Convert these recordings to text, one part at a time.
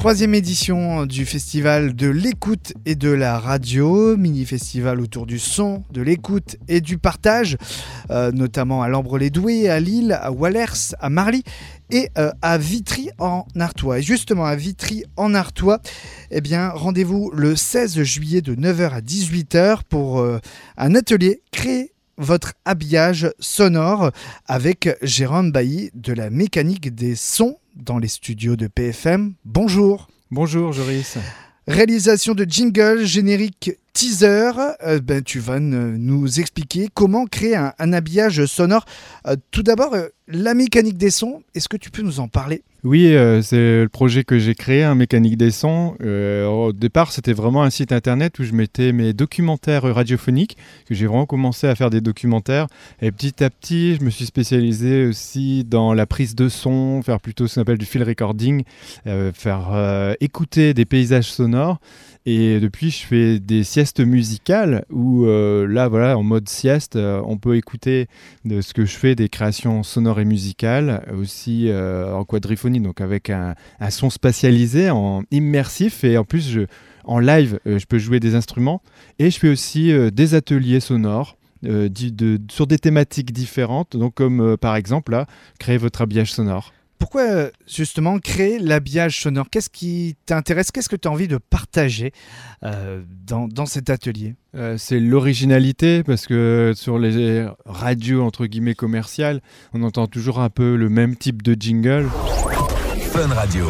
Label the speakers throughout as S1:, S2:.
S1: Troisième édition du festival de l'écoute et de la radio, mini-festival autour du son, de l'écoute et du partage, notamment à Lambre-les-Doués, à Lille, à Wallers, à Marly et à Vitry-en-Artois. Et justement à Vitry-en-Artois, eh bien, rendez-vous le 16 juillet de 9h à 18h pour un atelier créé votre habillage sonore avec Jérôme Bailly de la mécanique des sons dans les studios de PFM. Bonjour.
S2: Bonjour Joris.
S1: Réalisation de jingle, générique, teaser. Tu vas nous expliquer comment créer un habillage sonore. Tout d'abord, la mécanique des sons, est-ce que tu peux nous en parler ?
S2: Oui, c'est le projet que j'ai créé, mécanique des sons. Au départ, c'était vraiment un site internet où je mettais mes documentaires radiophoniques, que j'ai vraiment commencé à faire des documentaires. Et petit à petit, je me suis spécialisé aussi dans la prise de son, faire plutôt ce qu'on appelle du field recording, faire écouter des paysages sonores. Et depuis, je fais des siestes musicales où là, voilà, en mode sieste, on peut écouter de ce que je fais, des créations sonores et musicales, aussi en quadriphonie, donc avec un son spatialisé, en immersif. Et en plus, en live, je peux jouer des instruments. Et je fais aussi des ateliers sonores sur des thématiques différentes, donc comme par exemple, là, créer votre habillage sonore.
S1: Pourquoi justement créer l'habillage sonore ? Qu'est-ce qui t'intéresse ? Qu'est-ce que tu as envie de partager dans cet atelier ?
S2: C'est l'originalité, parce que sur les radios entre guillemets commerciales, on entend toujours un peu le même type de jingle.
S3: Fun Radio.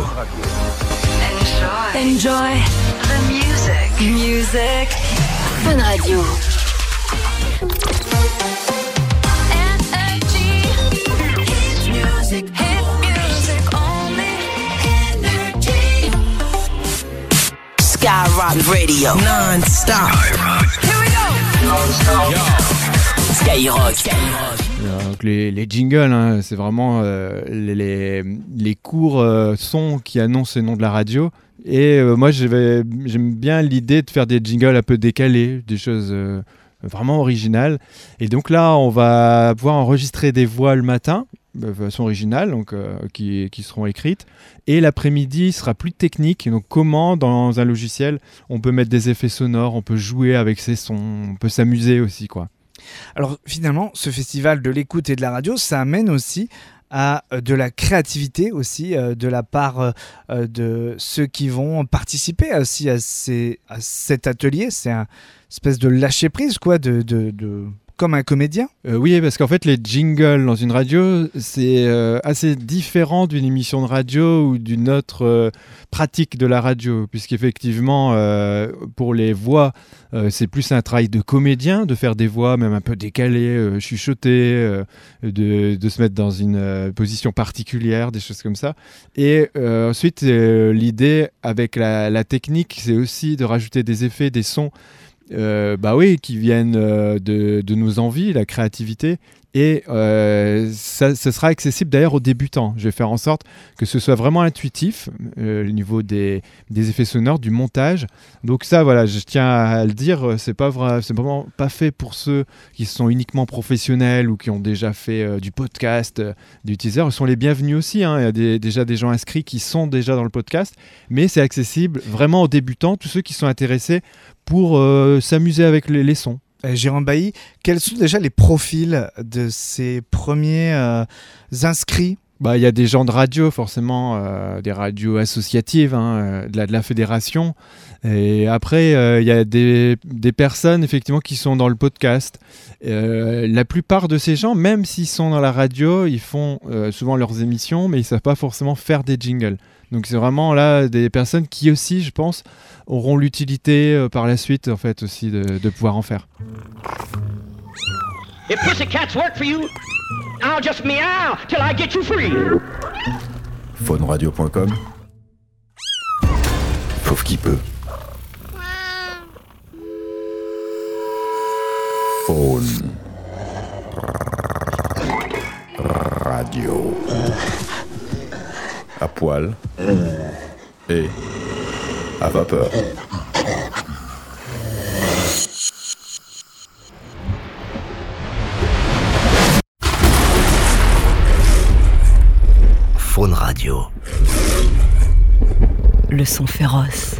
S4: Enjoy the music. Fun Radio. Skyrock Radio, non-stop. Here we go. Non-stop. Skyrock.
S2: Donc les jingles, c'est vraiment les courts sons qui annoncent le nom de la radio. Et moi, j'aime bien l'idée de faire des jingles un peu décalés, des choses vraiment originales. Et donc là, on va pouvoir enregistrer des voix le matin, de façon originale, donc, qui seront écrites. Et l'après-midi sera plus technique. Donc comment, dans un logiciel, on peut mettre des effets sonores, on peut jouer avec ces sons, on peut s'amuser aussi, quoi.
S1: Alors finalement, ce festival de l'écoute et de la radio, ça amène aussi à de la créativité aussi de la part de ceux qui vont participer aussi à cet atelier. C'est une espèce de lâcher prise, quoi, comme un comédien.
S2: Oui, parce qu'en fait, les jingles dans une radio, c'est assez différent d'une émission de radio ou d'une autre pratique de la radio, puisqu'effectivement, pour les voix, c'est plus un travail de comédien, de faire des voix même un peu décalées, chuchotées, de se mettre dans une position particulière, des choses comme ça. Et ensuite, l'idée avec la technique, c'est aussi de rajouter des effets, des sons, qui viennent de nos envies, la créativité, et ça sera accessible d'ailleurs aux débutants. Je vais faire en sorte que ce soit vraiment intuitif au niveau des effets sonores, du montage. Donc ça, voilà, je tiens à le dire, c'est vraiment pas fait pour ceux qui sont uniquement professionnels ou qui ont déjà fait du podcast, du teaser. Ils sont les bienvenus aussi, hein. Il y a déjà des gens inscrits qui sont déjà dans le podcast, mais c'est accessible vraiment aux débutants, tous ceux qui sont intéressés pour s'amuser avec les sons.
S1: Jérôme Bailly, quels sont déjà les profils de ces premiers inscrits ?
S2: Il y a des gens de radio, forcément, des radios associatives, de la fédération. Et après, il y a des personnes, effectivement, qui sont dans le podcast. La plupart de ces gens, même s'ils sont dans la radio, ils font souvent leurs émissions, mais ils ne savent pas forcément faire des jingles. Donc c'est vraiment là des personnes qui aussi, je pense, auront l'utilité par la suite, en fait, aussi de pouvoir en faire.
S5: If pussycats work for you, I'll just meow till I get you free.
S3: Funradio.com. Fauve qui peut. Faune Radio. À poil et à vapeur.
S4: Faune Radio.
S6: le son féroce.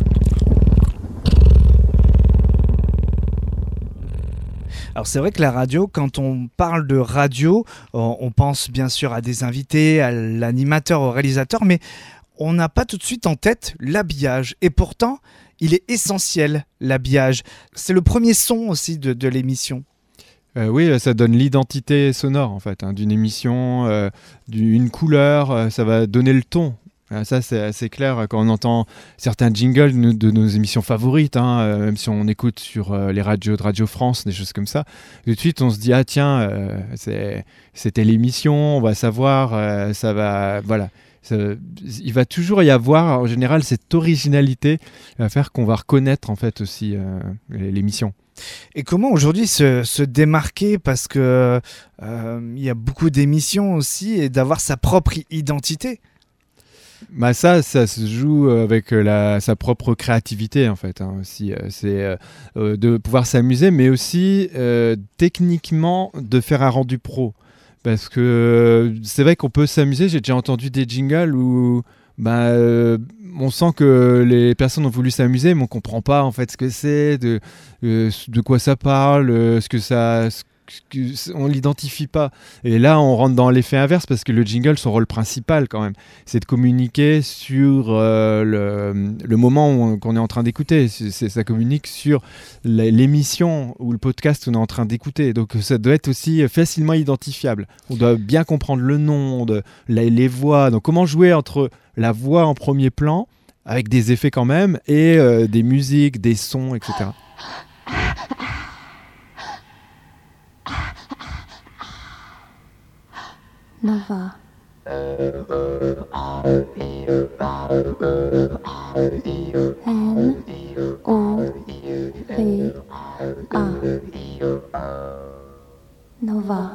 S1: Alors c'est vrai que la radio, quand on parle de radio, on pense bien sûr à des invités, à l'animateur, au réalisateur, mais on n'a pas tout de suite en tête l'habillage. Et pourtant, il est essentiel, l'habillage. C'est le premier son aussi de l'émission.
S2: Oui, ça donne l'identité sonore en fait, d'une émission, d'une couleur, ça va donner le ton. Ça, c'est assez clair quand on entend certains jingles de nos émissions favorites, même si on écoute sur les radios de Radio France, des choses comme ça. Tout de suite, on se dit, ah tiens, c'était l'émission, on va savoir, ça va... Voilà. Il va toujours y avoir, en général, cette originalité à faire qu'on va reconnaître, en fait, aussi l'émission.
S1: Et comment aujourd'hui se démarquer, parce que y a beaucoup d'émissions aussi, et d'avoir sa propre identité?
S2: Bah ça se joue avec sa propre créativité en fait, aussi. C'est de pouvoir s'amuser, mais aussi techniquement de faire un rendu pro. Parce que c'est vrai qu'on peut s'amuser. J'ai déjà entendu des jingles où on sent que les personnes ont voulu s'amuser, mais on comprend pas en fait ce que c'est, de quoi ça parle, on l'identifie pas. Et là, on rentre dans l'effet inverse parce que le jingle, son rôle principal quand même, c'est de communiquer sur le moment qu'on est en train d'écouter. Ça communique sur l'émission ou le podcast qu'on est en train d'écouter. Donc ça doit être aussi facilement identifiable. On doit bien comprendre le nom, les voix. Donc comment jouer entre la voix en premier plan, avec des effets quand même, et des musiques, des sons, etc.
S7: Nova. N-O-V-A. Nova.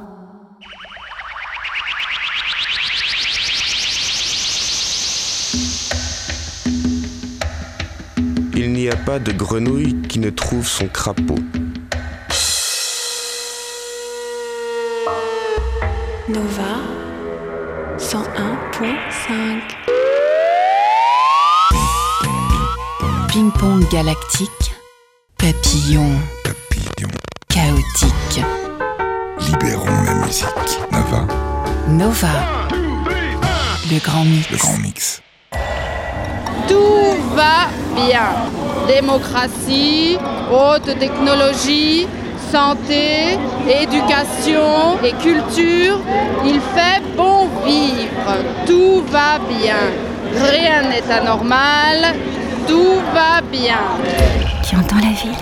S8: Il n'y a pas de grenouille qui ne trouve son crapaud.
S7: Nova 101.5.
S6: Ping-pong galactique, papillon chaotique.
S3: Libérons la musique.
S6: Nova, le grand mix.
S9: Tout va bien. Démocratie, haute technologie, santé, éducation et culture, il fait bon vivre. Tout va bien. Rien n'est anormal. Tout va bien.
S6: Tu entends la ville?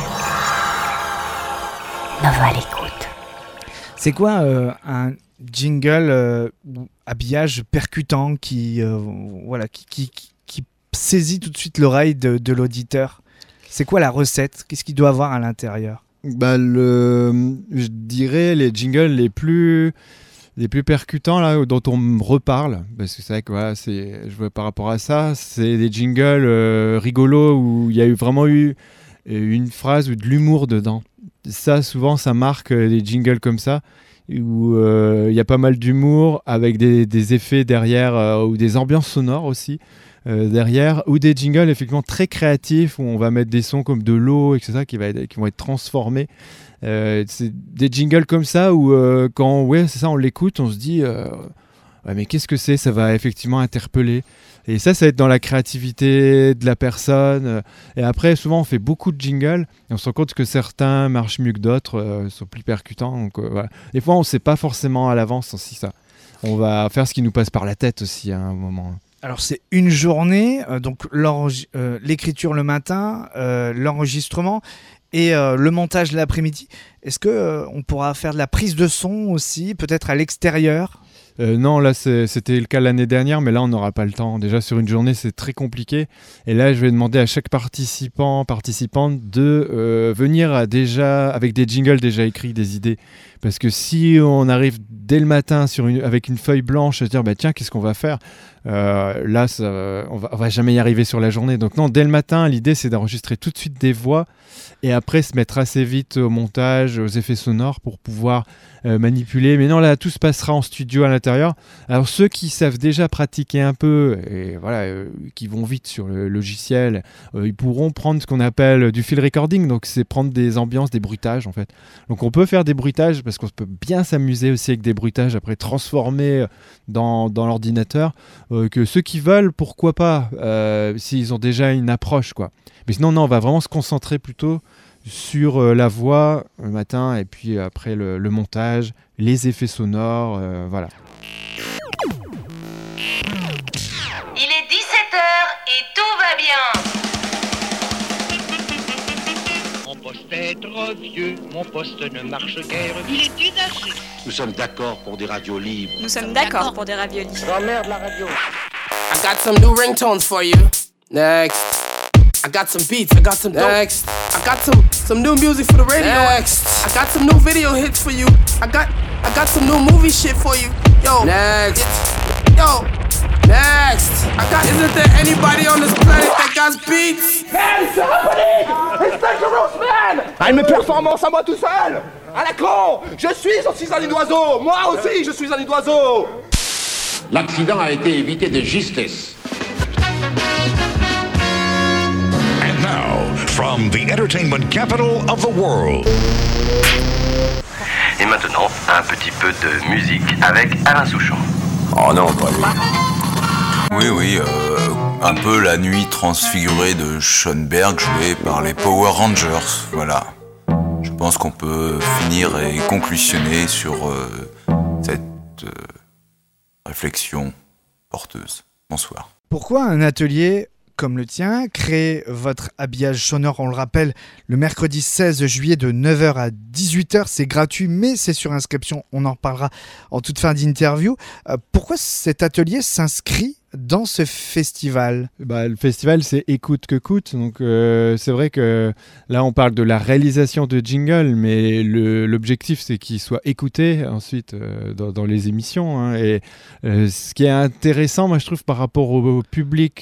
S6: Nova l'écoute.
S1: C'est quoi un jingle ou habillage percutant qui saisit tout de suite l'oreille de l'auditeur? C'est quoi la recette? Qu'est-ce qu'il doit avoir à l'intérieur?
S2: Je dirais les jingles les plus percutants là, dont on me reparle, parce que c'est vrai que voilà, je vois par rapport à ça, c'est des jingles rigolos où il y a vraiment eu une phrase ou de l'humour dedans. Ça, souvent, ça marque des jingles comme ça, où il y a pas mal d'humour avec des effets derrière ou des ambiances sonores aussi. Derrière, ou des jingles effectivement très créatifs où on va mettre des sons comme de l'eau, etc., qui vont être transformés. C'est des jingles comme ça où quand on l'écoute, on se dit mais qu'est-ce que c'est? Ça va effectivement interpeller. Et ça va être dans la créativité de la personne. Et après, souvent, on fait beaucoup de jingles et on se rend compte que certains marchent mieux que d'autres, sont plus percutants. Donc, voilà. Des fois, on ne sait pas forcément à l'avance aussi ça. On va faire ce qui nous passe par la tête aussi à un moment.
S1: Alors c'est une journée, donc l'écriture le matin, l'enregistrement et le montage l'après-midi. Est-ce qu'on pourra faire de la prise de son aussi, peut-être à l'extérieur?
S2: Non, là c'était le cas l'année dernière, mais là on n'aura pas le temps. Déjà sur une journée c'est très compliqué. Et là je vais demander à chaque participante de venir avec des jingles déjà écrits, des idées, Parce que si on arrive dès le matin avec une feuille blanche à se dire tiens, qu'est-ce qu'on va faire, là on va jamais y arriver sur la journée. Donc non, dès le matin, l'idée c'est d'enregistrer tout de suite des voix et après se mettre assez vite au montage, aux effets sonores pour pouvoir manipuler. Mais non, là tout se passera en studio à l'intérieur. Alors ceux qui savent déjà pratiquer un peu et qui vont vite sur le logiciel, ils pourront prendre ce qu'on appelle du field recording. Donc c'est prendre des ambiances, des bruitages en fait. Donc on peut faire des bruitages parce qu'on peut bien s'amuser aussi avec des bruitages après transformés dans l'ordinateur. Que ceux qui veulent, pourquoi pas, s'ils ont déjà une approche, quoi. Mais sinon, non, on va vraiment se concentrer plutôt sur la voix le matin et puis après le montage, les effets sonores, voilà.
S4: Il est 17h et tout va bien.
S5: Mon poste est trop vieux, mon poste ne marche guère, il est usagé.
S10: Nous sommes d'accord pour des radios libres.
S11: Nous sommes d'accord pour des radios libres.
S5: J'emmerde la radio.
S12: I got some new ringtones for you. Next. I got some beats, I got some next. I got some new music for the radio. Next. I got some new video hits for you. I got some new movie shit for you. Yo. Next. Yo. Next. Isn't there anybody on this planet that got beats?
S5: Hey, c'est happening! It's dangerous, man! Une performance à moi tout seul! À la con! Je suis aussi un nid d'oiseau! Moi aussi, je suis un nid d'oiseau!
S10: L'accident a été évité de justesse.
S3: And now, from the entertainment capital of the world.
S13: Et maintenant, un petit peu de musique avec Alain Souchon.
S14: Oh non, pas lui. Oui, un peu la nuit transfigurée de Schoenberg jouée par les Power Rangers, voilà. Je pense qu'on peut finir et conclusionner sur cette réflexion porteuse. Bonsoir.
S1: Pourquoi un atelier comme le tien crée votre habillage sonore? On le rappelle, le mercredi 16 juillet de 9h à 18h, c'est gratuit, mais c'est sur inscription. On en reparlera en toute fin d'interview. Pourquoi cet atelier s'inscrit dans ce festival?
S2: Le festival, c'est écoute que coûte. Donc, c'est vrai que là, on parle de la réalisation de jingle, mais l'objectif, c'est qu'il soit écouté ensuite dans les émissions. Hein. Et ce qui est intéressant, moi, je trouve, par rapport au public,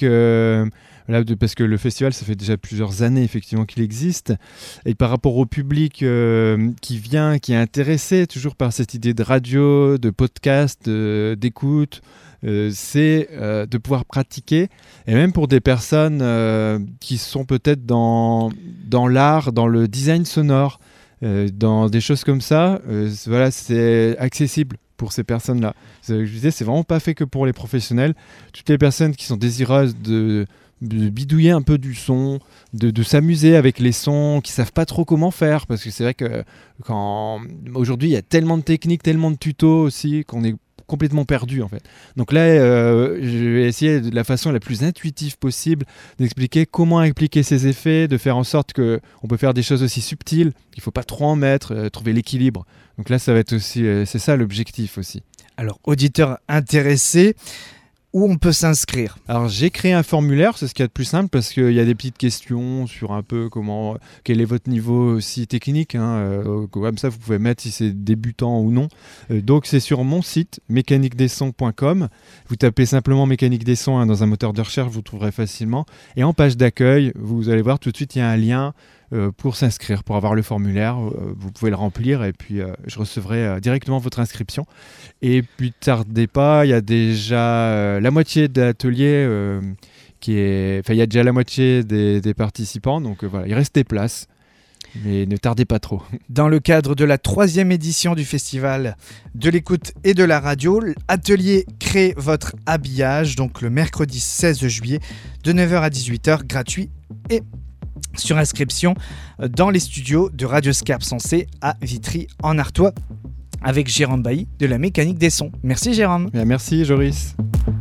S2: parce que le festival, ça fait déjà plusieurs années, effectivement, qu'il existe. Et par rapport au public qui vient, qui est intéressé toujours par cette idée de radio, de podcast, d'écoute, c'est de pouvoir pratiquer, et même pour des personnes qui sont peut-être dans l'art, dans le design sonore, dans des choses comme ça, c'est accessible pour ces personnes-là. Je disais, c'est vraiment pas fait que pour les professionnels. Toutes les personnes qui sont désireuses de bidouiller un peu du son, de s'amuser avec les sons, qui savent pas trop comment faire, parce que c'est vrai que aujourd'hui il y a tellement de techniques, tellement de tutos aussi, qu'on est complètement perdu en fait. Donc là, je vais essayer de la façon la plus intuitive possible d'expliquer comment appliquer ces effets, de faire en sorte qu'on peut faire des choses aussi subtiles, qu'il ne faut pas trop en mettre, trouver l'équilibre. Donc là, ça va être aussi, c'est ça l'objectif aussi.
S1: Alors, auditeurs intéressés, où on peut s'inscrire?
S2: Alors j'ai créé un formulaire, c'est ce qu'il y a de plus simple, parce qu'il y a des petites questions sur un peu quel est votre niveau aussi technique, hein, comme ça vous pouvez mettre si c'est débutant ou non. Donc c'est sur mon site mécaniquedessons.com, vous tapez simplement mécanique des sons dans un moteur de recherche, vous trouverez facilement, et en page d'accueil vous allez voir tout de suite il y a un lien pour s'inscrire, pour avoir le formulaire, vous pouvez le remplir et puis je recevrai directement votre inscription. Et puis tardez pas, il y a déjà la moitié de l'atelier il y a déjà la moitié des participants, donc voilà, il reste des places. Mais ne tardez pas trop.
S1: Dans le cadre de la 3e édition du Festival de l'écoute et de la radio, l'atelier Crée votre habillage, donc le mercredi 16 juillet de 9h à 18h, gratuit et sur inscription dans les studios de Radio Scarpe Sensée à Vitry en Artois avec Jérôme Bailly de la Mécanique des Sons. Merci Jérôme.
S2: Merci Joris.